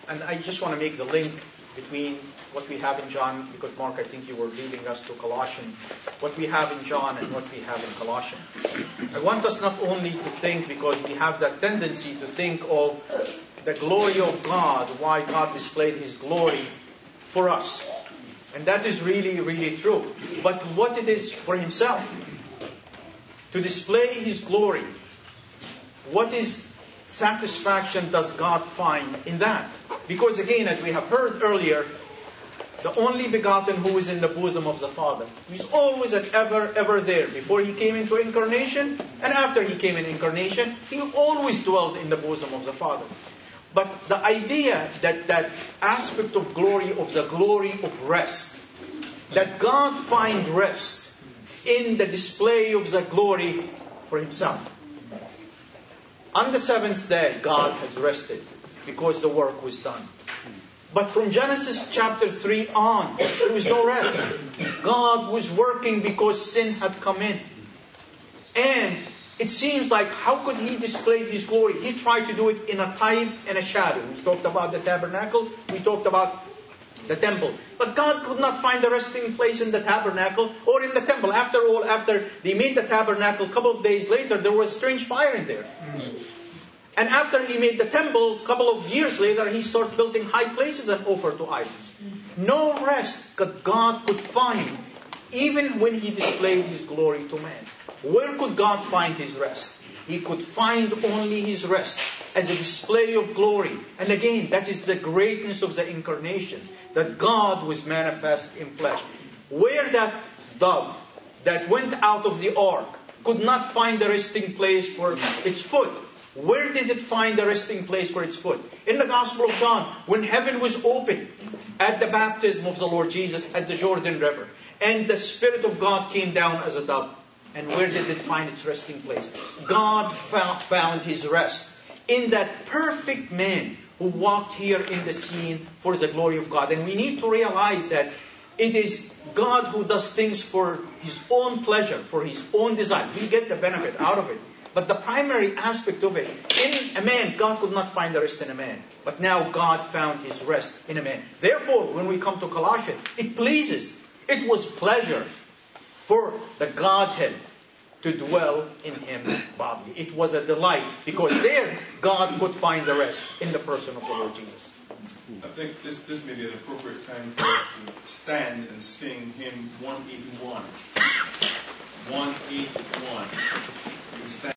And I just want to make the link between what we have in John, because Mark, I think you were leading us to Colossians, what we have in John and what we have in Colossians. I want us not only to think, because we have that tendency to think of the glory of God, why God displayed His glory for us. And that is really, really true. But what it is for Himself, to display His glory, what is satisfaction does God find in that? Because again, as we have heard earlier, the only begotten who is in the bosom of the Father, He's always and ever there. Before He came into incarnation and after He came in incarnation, He always dwelled in the bosom of the Father. But the idea that aspect of glory, of the glory of rest, that God find rest in the display of the glory for Himself. On the seventh day, God has rested because the work was done. But from Genesis chapter 3 on, there was no rest. God was working because sin had come in. And it seems like, how could He display His glory? He tried to do it in a type and a shadow. We talked about the tabernacle. We talked about the temple. But God could not find a resting place in the tabernacle or in the temple. After all, after they made the tabernacle, a couple of days later, there was strange fire in there. And after He made the temple, a couple of years later, He started building high places and offered to idols. No rest that God could find, even when He displayed His glory to man. Where could God find His rest? He could find only His rest as a display of glory. And again, that is the greatness of the incarnation, that God was manifest in flesh. Where that dove that went out of the ark could not find a resting place for its foot, where did it find a resting place for its foot? In the Gospel of John, when heaven was opened at the baptism of the Lord Jesus at the Jordan River, and the Spirit of God came down as a dove. And where did it find its resting place? God found His rest in that perfect man who walked here in the scene for the glory of God. And we need to realize that it is God who does things for His own pleasure, for His own desire. We get the benefit out of it. But the primary aspect of it, in a man, God could not find the rest in a man. But now God found His rest in a man. Therefore, when we come to Colossians, it pleases. It was pleasure for the Godhead to dwell in Him bodily. It was a delight because there God could find the rest in the person of the Lord Jesus. I think this may be an appropriate time for us to stand and sing hymn 181. 181.